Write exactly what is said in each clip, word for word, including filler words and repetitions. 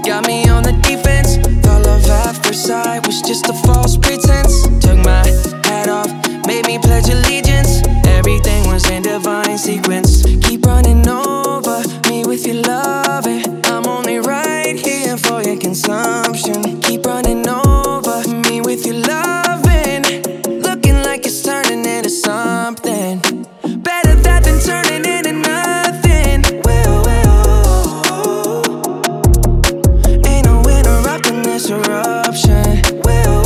got me on the defense. Thought love at first sight was just a false pretense. Took my hat off, made me pledge allegiance. Everything was in divine sequence. Keep running over me with your loving. I'm only right here for your consumption. Keep running over me with your loving. Looking like it's turning into something better that than turning into nothing. Well, well, ain't no interrupting this eruption. Well,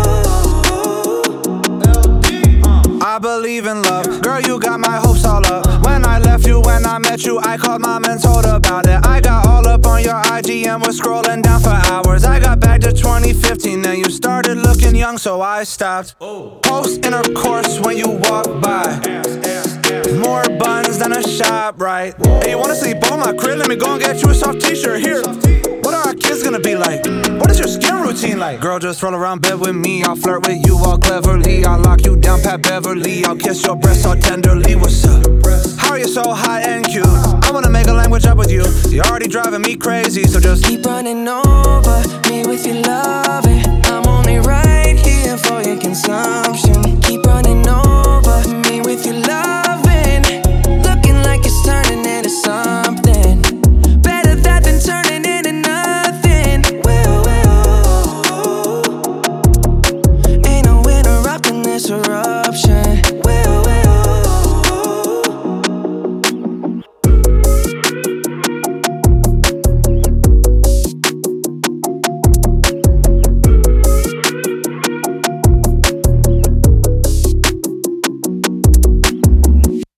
well, I believe in love. Girl, you got my hopes all up. When I left you, when I met you, I called mom and told her about it. I got all up on your I G and was scrolling down for hours. I got back to twenty fifteen and you started looking young, so I stopped. Post intercourse when you walk by. More buns than a shop, right? Hey, you wanna sleep on my crib? Let me go and get you a soft t-shirt. Here, what are our kids gonna be like? What is your skin routine like? Girl, just roll around bed with me. I'll flirt with you all cleverly. I'll lock you down, Pat Beverly. I'll kiss your breast all tenderly. What's up? How are you so hot and cute? I wanna make a language up with you. You're already driving me crazy, so just keep running over me with your loving. I'm only right here for your consumption.